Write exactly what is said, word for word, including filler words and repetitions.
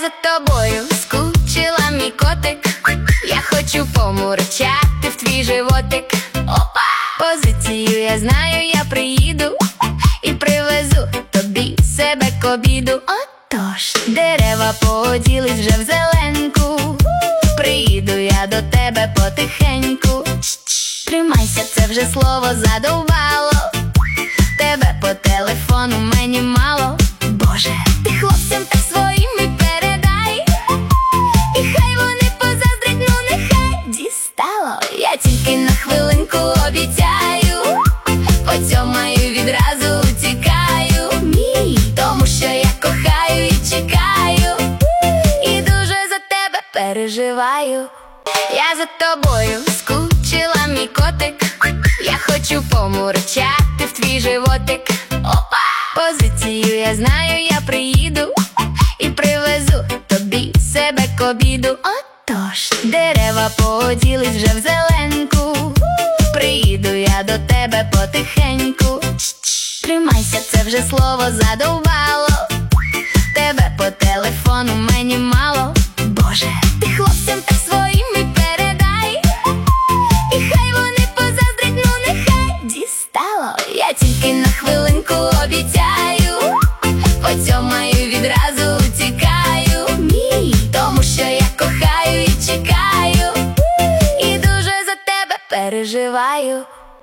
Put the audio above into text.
за тобою скучила, мій котик. Я хочу помурчати в твій животик. Опа! Позицію я знаю, я приїду і привезу тобі себе к обіду. Отож, дерева поділись вже в зеленку. Приїду я до тебе потихеньку. Тримайся, це вже слово задовбало. Тебе по телефону мені мало. Боже, ти хлопцям так своїм і передай. І хай вони позаздрять, ну нехай. Дістало, я тільки на хвилинку обіцяю. Поцьомаю, відразу утікаю. Мій, тому що я кохаю і чекаю. І дуже за тебе переживаю. Я за тобою скучила, мій котик. Я хочу помурчати в твій животик. Опа! Позицію я знаю, я приїду і привезу тобі себе к обіду. Отож, дерева поділись вже в зеленку. Приїду я до тебе потихеньку. Тримайся, це вже слово задовбало. Тебе по телефону мені мало. Боже, ти хлопцям так